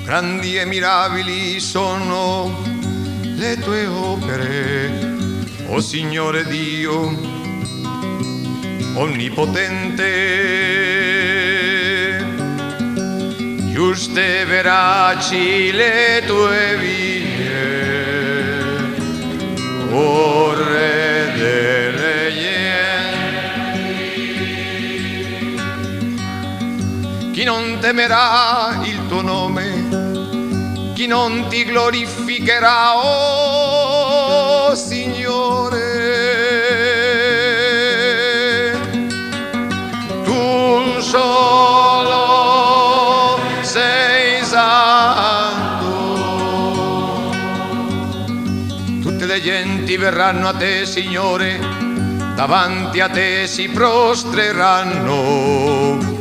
grandi e mirabili sono le tue opere, o Signore Dio onnipotente. Giuste e veraci le tue vie, o Re delle genti. Chi non temerà il tuo nome, chi non ti glorificherà, oh Signore. Tu solo sei santo. Tutte le genti verranno a te, Signore, davanti a te si prostreranno.